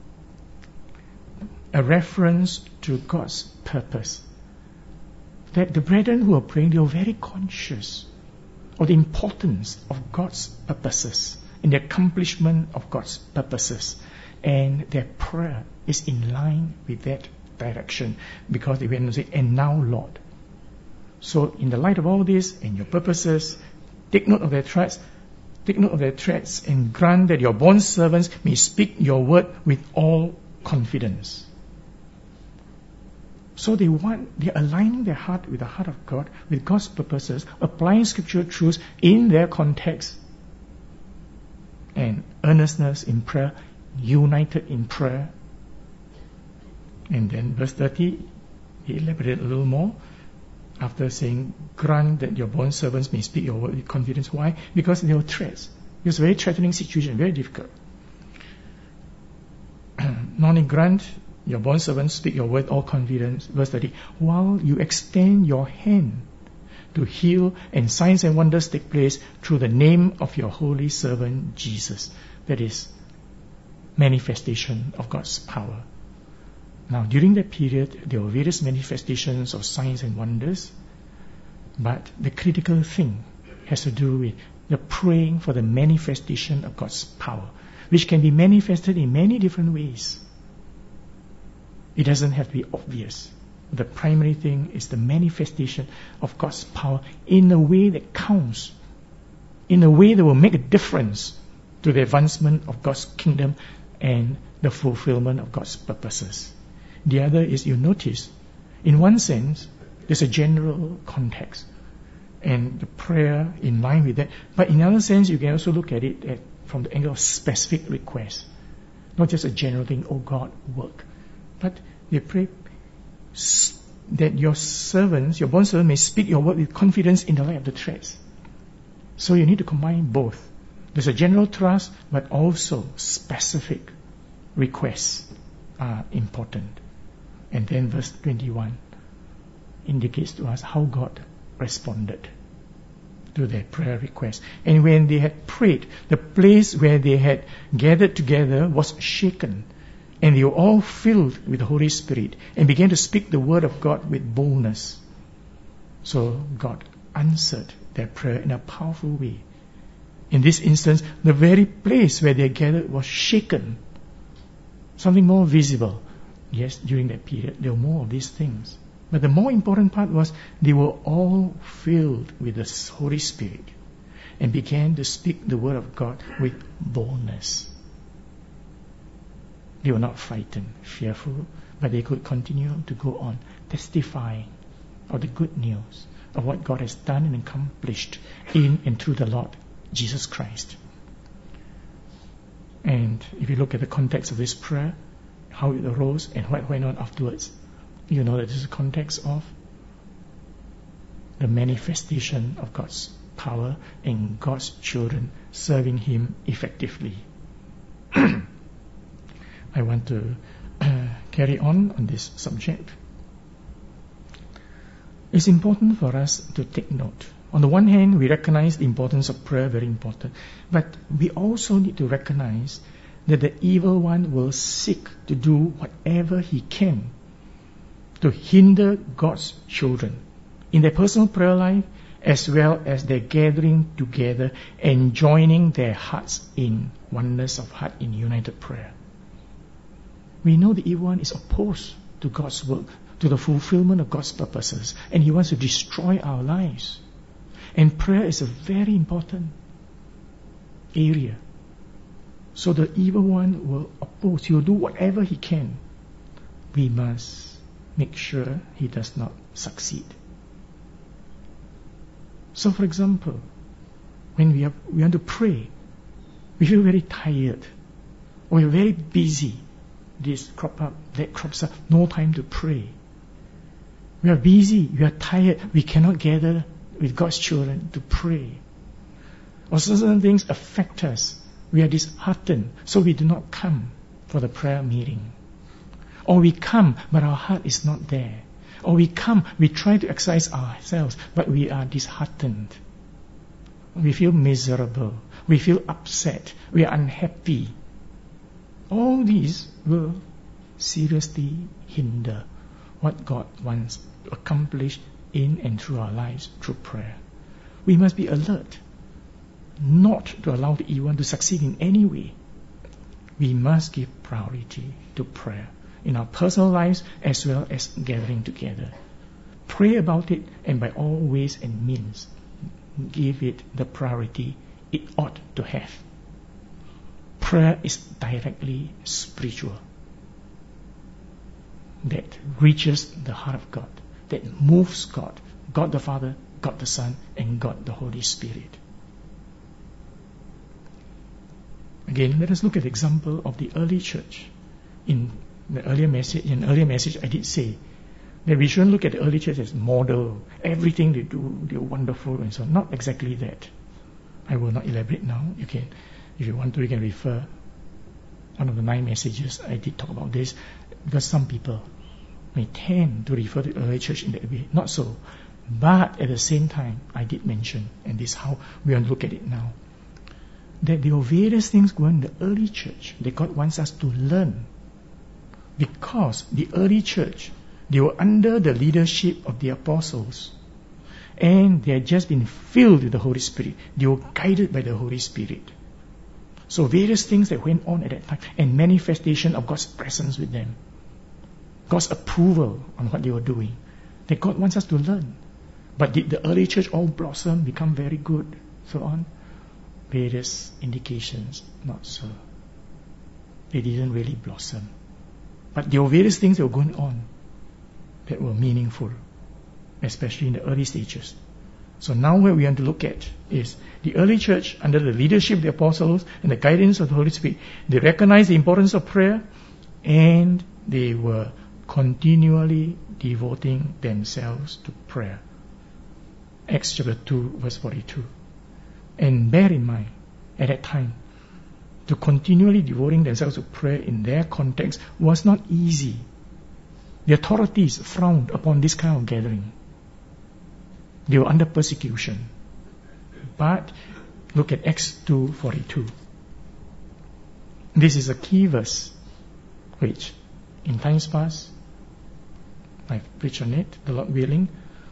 a reference to God's purpose. That the brethren who are praying, they are very conscious of the importance of God's purposes and the accomplishment of God's purposes. And their prayer is in line with that direction, because they went and say, "And now, Lord." So in the light of all this and your purposes, take note of their threats, take note of their threats, and grant that your bond servants may speak your word with all confidence. So they want, they're aligning their heart with the heart of God, with God's purposes, applying scriptural truths in their context. And earnestness in prayer, united in prayer. And then verse thirty, he elaborated a little more after saying, "Grant that your bond servants may speak your word with confidence." Why? Because there were threats. It was a very threatening situation, very difficult. Not only grant your bond servants speak your word, all confidence. Verse thirty, while you extend your hand to heal and signs and wonders take place through the name of your holy servant Jesus. That is manifestation of God's power. Now during that period, there were various manifestations of signs and wonders, but the critical thing has to do with the praying for the manifestation of God's power. which can be manifested in many different ways. It doesn't have to be obvious. The primary thing is the manifestation of God's power in a way that counts, in a way that will make a difference to the advancement of God's kingdom and the fulfillment of God's purposes. The other is, you notice, in one sense, there's a general context and the prayer in line with that. But in another sense, you can also look at it at, from the angle of specific request. Not just a general thing, oh God, work. But they pray that your servants, your bond servants, may speak your word with confidence in the light of the threats. So you need to combine both. There's a general trust, but also specific requests are important. And then verse twenty-one indicates to us how God responded to their prayer request. And when they had prayed, the place where they had gathered together was shaken, and they were all filled with the Holy Spirit and began to speak the word of God with boldness. So God answered their prayer in a powerful way. In this instance, the very place where they gathered was shaken. Something more visible. Yes, during that period, there were more of these things. But the more important part was they were all filled with the Holy Spirit and began to speak the word of God with boldness. They were not frightened, fearful, but they could continue to go on testifying of the good news of what God has done and accomplished in and through the Lord Jesus Christ. And if you look at the context of this prayer, how it arose and what went on afterwards, you know that this is the context of the manifestation of God's power and God's children serving Him effectively. I want to uh, carry on on this subject. It's important for us to take note. On the one hand, we recognize the importance of prayer, very important. But we also need to recognize that the evil one will seek to do whatever he can to hinder God's children in their personal prayer life as well as their gathering together and joining their hearts in oneness of heart in united prayer. We know the evil one is opposed to God's work, to the fulfillment of God's purposes, and he wants to destroy our lives. And prayer is a very important area. So the evil one will oppose. He will do whatever he can. We must make sure he does not succeed. So for example, when we, have, we want to pray, we feel very tired, or we're very busy. This crop up, that crops up, no time to pray. We are busy, we are tired, we cannot gather with God's children to pray. Or certain things affect us. We are disheartened, so we do not come for the prayer meeting. Or we come, but our heart is not there. Or we come, we try to exercise ourselves, but we are disheartened. We feel miserable. We feel upset. We are unhappy. All these will seriously hinder what God wants to accomplish in and through our lives through prayer. We must be alert not to allow the evil one to succeed in any way. We must give priority to prayer in our personal lives as well as gathering together. Pray about it, and by all ways and means give it the priority it ought to have. Prayer is directly spiritual. That reaches the heart of God. That moves God. God the Father, God the Son, and God the Holy Spirit. Again, let us look at the example of the early church. In the earlier message, in an earlier message, I did say that we shouldn't look at the early church as model. Everything they do, they're wonderful and so on. Not exactly that. I will not elaborate now. You can, if you want to, you can refer. One of the nine messages, I did talk about this, because some people may tend to refer to the early church in that way. Not so. But at the same time, I did mention, and this is how we want to look at it now, that there were various things going in the early church that God wants us to learn. Because the early church, they were under the leadership of the apostles, and they had just been filled with the Holy Spirit. They were guided by the Holy Spirit. So various things that went on at that time and manifestation of God's presence with them. God's approval on what they were doing. That God wants us to learn. But did the early church all blossom, become very good, so on? Various indications, not so. They didn't really blossom. But there were various things that were going on that were meaningful, especially in the early stages. So now what we want to look at is the early church, under the leadership of the apostles and the guidance of the Holy Spirit, they recognized the importance of prayer and they were continually devoting themselves to prayer. Acts chapter two, verse forty-two. And bear in mind, at that time, to continually devoting themselves to prayer in their context was not easy. The authorities frowned upon this kind of gathering. They were under persecution. But look at Acts two forty-two. This is a key verse which in times past I've preached on it, the Lord willing,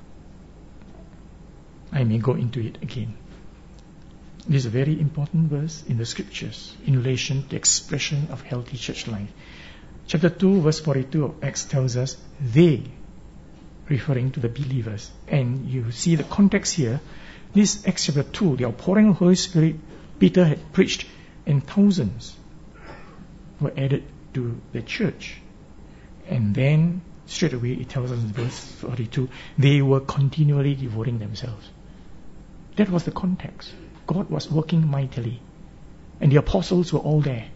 I may go into it again. This is a very important verse in the scriptures in relation to the expression of healthy church life. Chapter two verse forty-two of Acts tells us they, referring to the believers. And you see the context here. This Acts chapter two, the outpouring of the Holy Spirit, Peter had preached and thousands were added to the church. And then straight away it tells us in verse forty-two, they were continually devoting themselves. That was the context. God was working mightily. And the apostles were all there.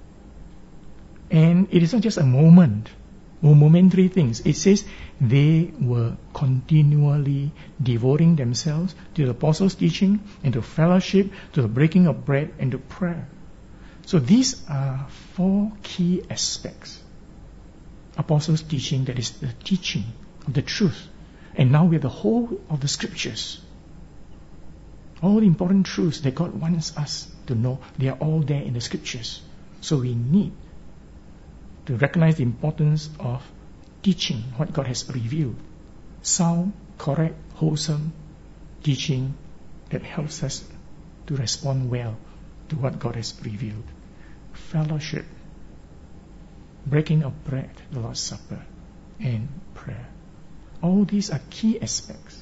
And it is not just a moment or momentary things. It says they were continually devoting themselves to the apostles' teaching and to fellowship, to the breaking of bread and to prayer. So these are four key aspects. Apostles' teaching, that is the teaching of the truth. And now we have the whole of the scriptures. All the important truths that God wants us to know, they are all there in the scriptures. So we need to recognize the importance of teaching what God has revealed. Sound, correct, wholesome teaching that helps us to respond well to what God has revealed. Fellowship, breaking of bread, the Lord's Supper, and prayer. All these are key aspects.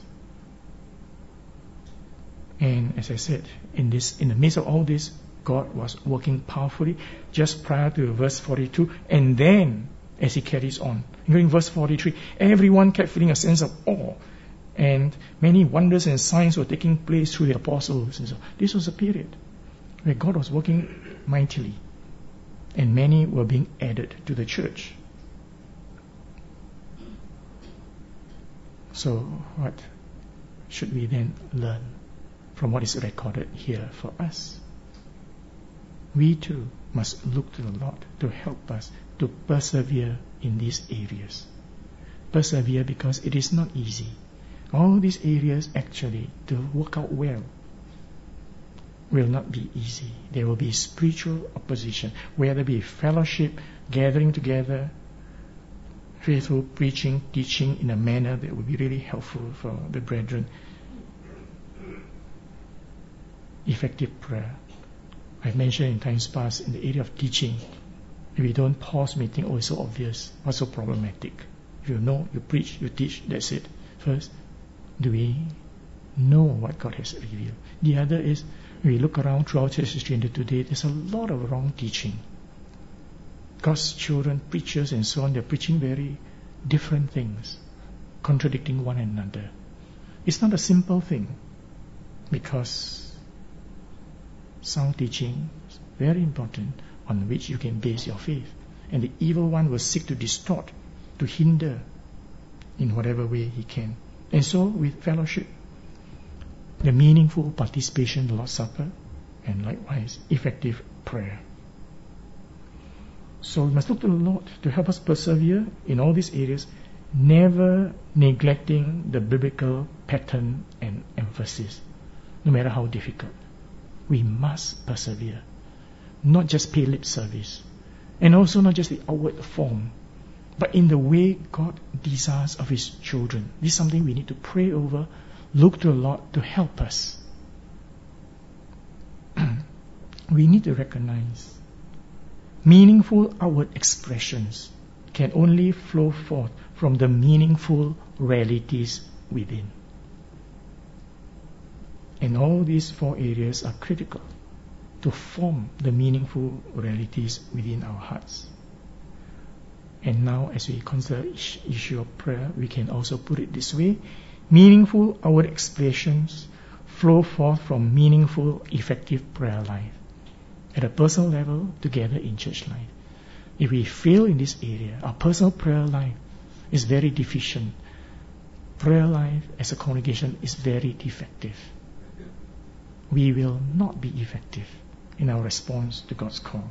And as I said, in this, in the midst of all this, God was working powerfully just prior to verse forty-two, and then as he carries on, including verse forty-three, everyone kept feeling a sense of awe, and many wonders and signs were taking place through the apostles. And so this was a period where God was working mightily, and many were being added to the church. So what should we then learn from what is recorded here for us? We too must look to the Lord to help us to persevere in these areas. Persevere because it is not easy. All these areas actually to work out well will not be easy. There will be spiritual opposition, whether it be fellowship, gathering together, faithful preaching, teaching in a manner that will be really helpful for the brethren. Effective prayer. I've mentioned in times past in the area of teaching, if we don't pause meeting, oh, it's so obvious, what's so problematic? If you know, you preach, you teach, that's it. First, do we know what God has revealed? The other is, we look around throughout church history today, there's a lot of wrong teaching. God's children, preachers and so on, they're preaching very different things, contradicting one another. It's not a simple thing, because sound teaching is very important on which you can base your faith. And the evil one will seek to distort, to hinder in whatever way he can. And so with fellowship, the meaningful participation in the Lord's Supper, and likewise effective prayer. So we must look to the Lord to help us persevere in all these areas, never neglecting the biblical pattern and emphasis, no matter how difficult. We must persevere, not just pay lip service, and also not just the outward form, but in the way God desires of His children. This is something we need to pray over, look to the Lord to help us. we need to recognize meaningful outward expressions can only flow forth from the meaningful realities within. And all these four areas are critical to form the meaningful realities within our hearts. And now, as we consider each issue of prayer, we can also put it this way: meaningful outward expressions flow forth from meaningful, effective prayer life, at a personal level, together in church life. If we fail in this area, our personal prayer life is very deficient. Prayer life as a congregation is very defective. We will not be effective in our response to God's call.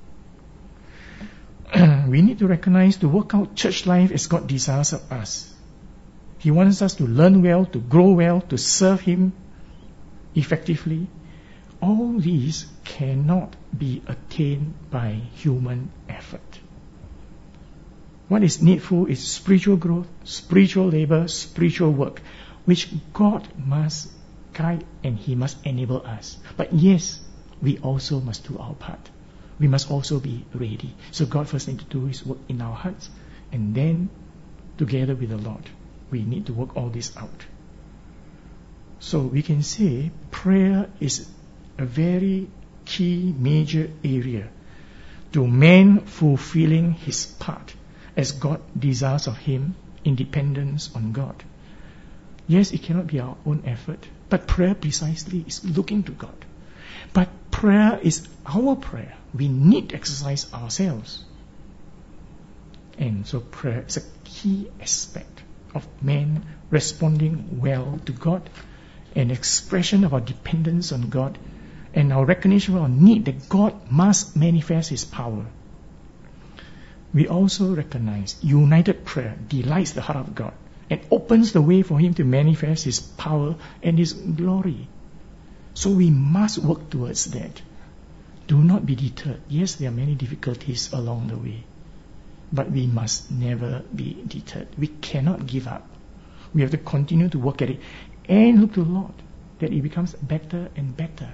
We need to recognize to work out church life as God desires of us. He wants us to learn well, to grow well, to serve Him effectively. All these cannot be attained by human effort. What is needful is spiritual growth, spiritual labor, spiritual work, which God must guide and He must enable us. But yes, we also must do our part. We must also be ready. So God first needs to do His work in our hearts, and then together with the Lord, we need to work all this out. So we can say prayer is a very key major area to man fulfilling his part as God desires of him in dependence on God. Yes, it cannot be our own effort, but prayer precisely is looking to God. But prayer is our prayer. We need to exercise ourselves. And so prayer is a key aspect of man responding well to God, an expression of our dependence on God, and our recognition of our need that God must manifest His power. We also recognize united prayer delights the heart of God and opens the way for Him to manifest His power and His glory. So we must work towards that. Do not be deterred. Yes, there are many difficulties along the way, but we must never be deterred. We cannot give up. We have to continue to work at it and look to the Lord that it becomes better and better.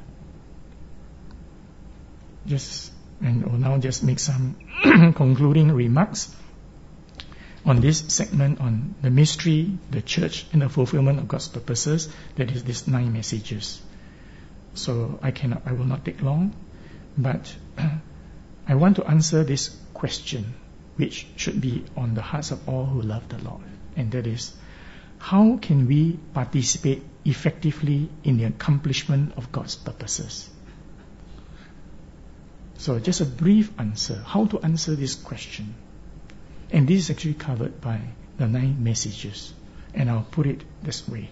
Just and will now just make some concluding remarks on this segment on the mystery, the church, and the fulfillment of God's purposes. That is these nine messages. So I cannot, I will not take long, but I want to answer this question, which should be on the hearts of all who love the Lord, and that is, how can we participate effectively in the accomplishment of God's purposes? So just a brief answer, how to answer this question. And this is actually covered by the nine messages, and I'll put it this way.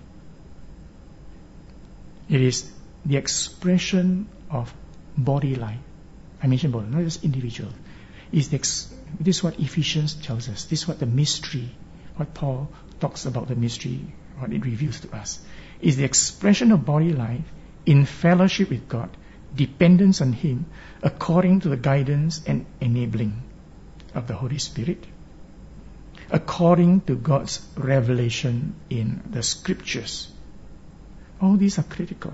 It is the expression of body life. I mentioned body, not just individual. It's the ex- this is what Ephesians tells us. This is what the mystery, what Paul talks about the mystery, what it reveals to us. Is the expression of body life in fellowship with God, dependence on Him, according to the guidance and enabling of the Holy Spirit, according to God's revelation in the Scriptures. All these are critical.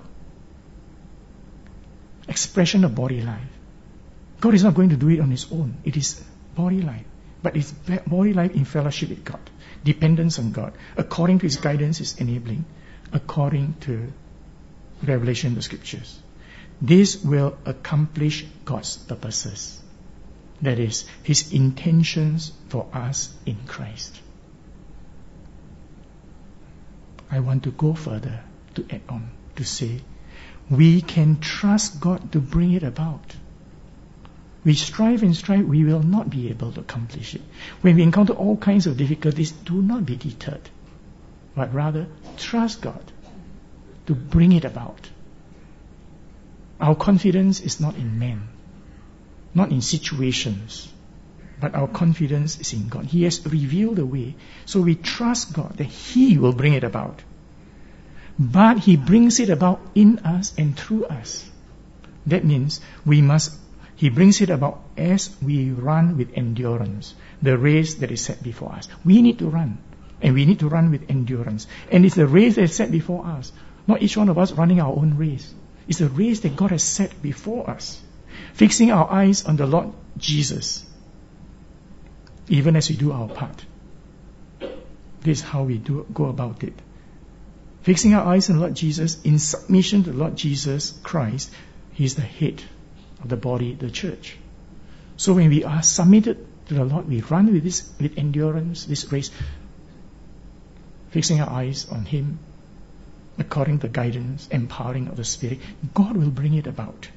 Expression of body life. God is not going to do it on His own. It is body life. But it's body life in fellowship with God, dependence on God, according to His guidance, His enabling, according to revelation in the Scriptures. This will accomplish God's purposes. That is, His intentions for us in Christ. I want to go further to add on, to say, we can trust God to bring it about. We strive and strive, we will not be able to accomplish it. When we encounter all kinds of difficulties, do not be deterred, but rather trust God to bring it about. Our confidence is not in man, not in situations, but our confidence is in God. He has revealed the way, so we trust God that He will bring it about. But He brings it about in us and through us. That means we must, He brings it about as we run with endurance, the race that is set before us. We need to run, and we need to run with endurance. And it's the race that is set before us, not each one of us running our own race. It's a race that God has set before us. Fixing our eyes on the Lord Jesus, even as we do our part. This is how we do go about it. Fixing our eyes on the Lord Jesus, in submission to the Lord Jesus Christ, He is the head of the body, the church. So when we are submitted to the Lord, we run with this, with endurance, this race, fixing our eyes on Him, according to the guidance, empowering of the Spirit. God will bring it about.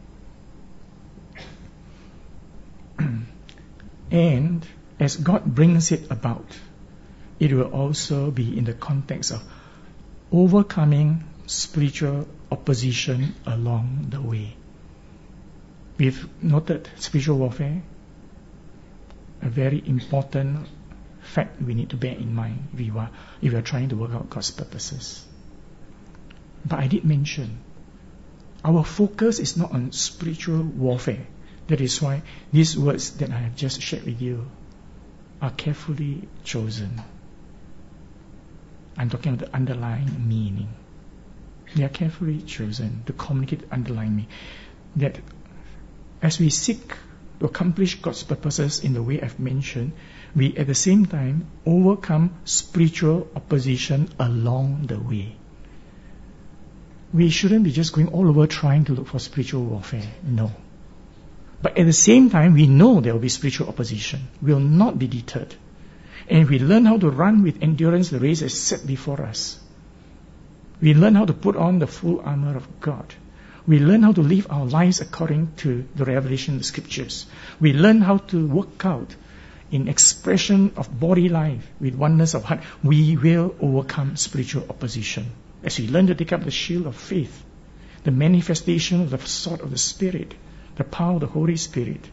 And as God brings it about, it will also be in the context of overcoming spiritual opposition along the way. We've noted spiritual warfare, a very important fact we need to bear in mind if we are, if we are trying to work out God's purposes. But I did mention, our focus is not on spiritual warfare. That is why these words that I have just shared with you are carefully chosen. I'm talking about the underlying meaning. They are carefully chosen to communicate the underlying meaning. That as we seek to accomplish God's purposes in the way I've mentioned, we at the same time overcome spiritual opposition along the way. We shouldn't be just going all over trying to look for spiritual warfare. No. But at the same time, we know there will be spiritual opposition. We will not be deterred. And we learn how to run with endurance the race that's set before us. We learn how to put on the full armor of God. We learn how to live our lives according to the revelation of the Scriptures. We learn how to work out in expression of body life with oneness of heart. We will overcome spiritual opposition. As we learn to take up the shield of faith, the manifestation of the sword of the Spirit, the power of the Holy Spirit,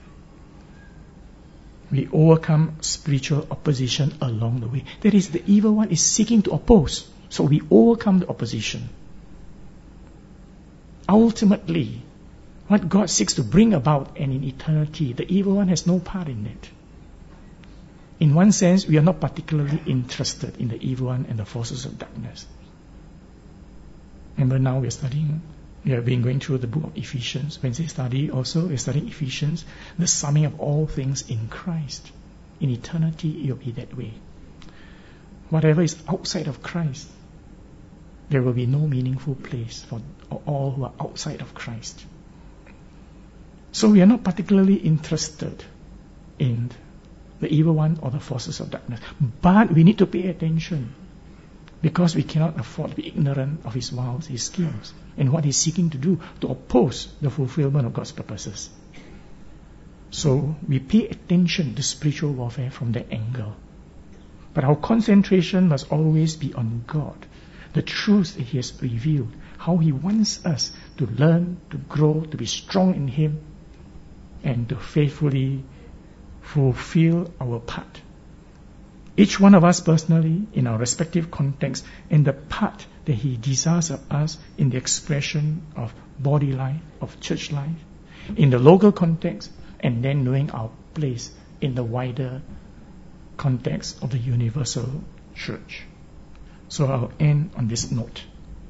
we overcome spiritual opposition along the way. That is, the evil one is seeking to oppose, so we overcome the opposition. Ultimately, what God seeks to bring about, and in eternity, the evil one has no part in it. In one sense, we are not particularly interested in the evil one and the forces of darkness. Remember, now we are studying, we have been going through the book of Ephesians. Wednesday study also, we are studying Ephesians, the summing of all things in Christ. In eternity, it will be that way. Whatever is outside of Christ, there will be no meaningful place for all who are outside of Christ. So we are not particularly interested in the evil one or the forces of darkness. But we need to pay attention, because we cannot afford to be ignorant of his wiles, his schemes, and what he's seeking to do to oppose the fulfillment of God's purposes. So we pay attention to spiritual warfare from that angle. But our concentration must always be on God, the truth that He has revealed, how He wants us to learn, to grow, to be strong in Him, and to faithfully fulfill our part. Each one of us personally, in our respective contexts, and the part that He desires of us in the expression of body life, of church life, in the local context, and then knowing our place in the wider context of the universal church. So I'll end on this note.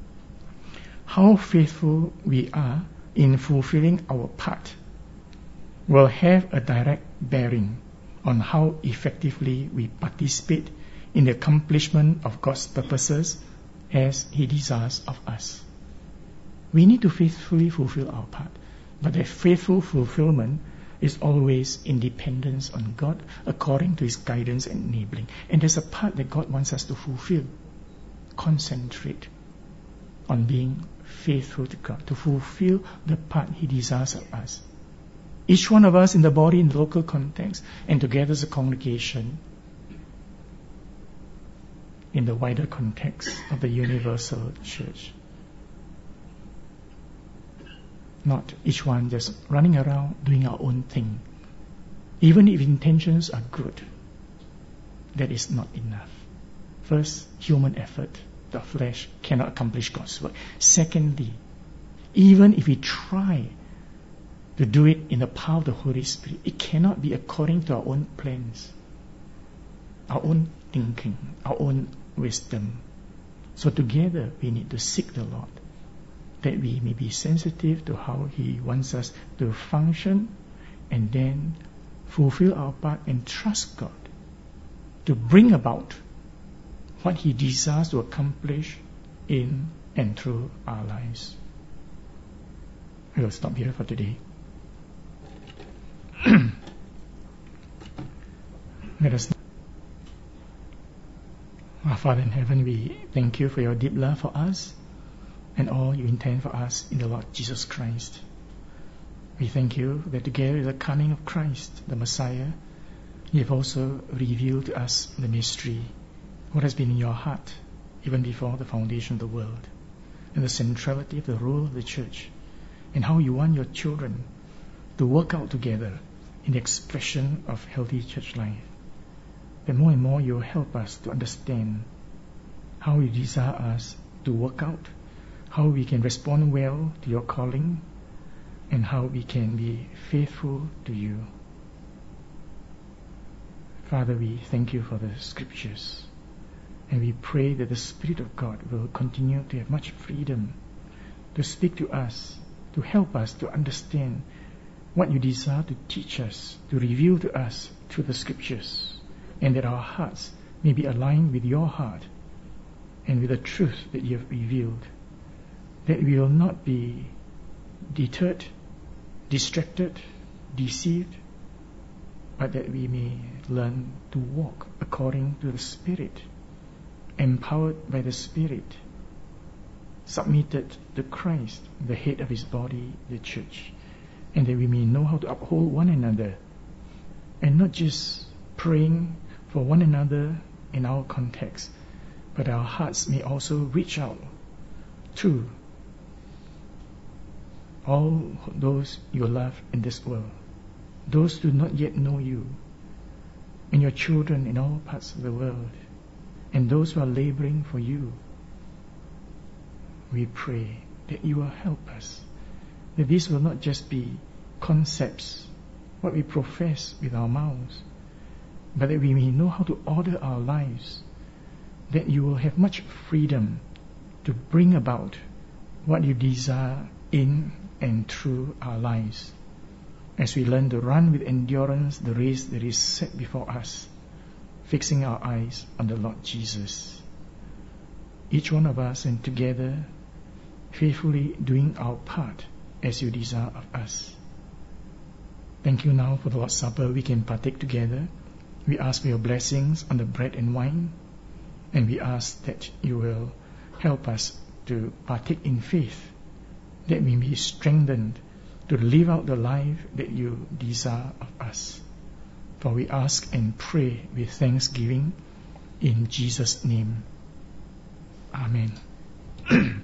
How faithful we are in fulfilling our part will have a direct bearing on how effectively we participate in the accomplishment of God's purposes as He desires of us. We need to faithfully fulfill our part, but that faithful fulfillment is always in dependence on God according to His guidance and enabling. And there's a part that God wants us to fulfill. Concentrate on being faithful to God, to fulfill the part He desires of us. Each one of us in the body, in the local context, and together as a congregation in the wider context of the universal church. Not each one just running around doing our own thing. Even if intentions are good, that is not enough. First, human effort, the flesh cannot accomplish God's work. Secondly, even if we try to do it in the power of the Holy Spirit, it cannot be according to our own plans, our own thinking, our own wisdom. So together we need to seek the Lord that we may be sensitive to how He wants us to function, and then fulfill our part and trust God to bring about what He desires to accomplish in and through our lives. I will stop here for today. Let us. Our Father in heaven, we thank You for Your deep love for us and all You intend for us in the Lord Jesus Christ. We thank You that together with the coming of Christ, the Messiah, You have also revealed to us the mystery, what has been in Your heart even before the foundation of the world, and the centrality of the role of the church, and how You want Your children to work out together in the expression of healthy church life. That more and more You will help us to understand how You desire us to work out, how we can respond well to Your calling, and how we can be faithful to You. Father, we thank You for the Scriptures, and we pray that the Spirit of God will continue to have much freedom to speak to us, to help us to understand what You desire to teach us, to reveal to us through the Scriptures, and that our hearts may be aligned with Your heart and with the truth that You have revealed, that we will not be deterred, distracted, deceived, but that we may learn to walk according to the Spirit, empowered by the Spirit, submitted to Christ, the head of His body, the church, and that we may know how to uphold one another, and not just praying for one another in our context, but our hearts may also reach out to all those You love in this world, those who do not yet know You, and Your children in all parts of the world, and those who are laboring for You. We pray that You will help us, that these will not just be concepts, what we profess with our mouths, but that we may know how to order our lives, that You will have much freedom to bring about what You desire in and through our lives, as we learn to run with endurance the race that is set before us, fixing our eyes on the Lord Jesus. Each one of us, and together, faithfully doing our part as You desire of us. Thank You now for the Lord's Supper we can partake together. We ask for Your blessings on the bread and wine, and we ask that You will help us to partake in faith, that we may be strengthened to live out the life that You desire of us. For we ask and pray with thanksgiving in Jesus' name. Amen.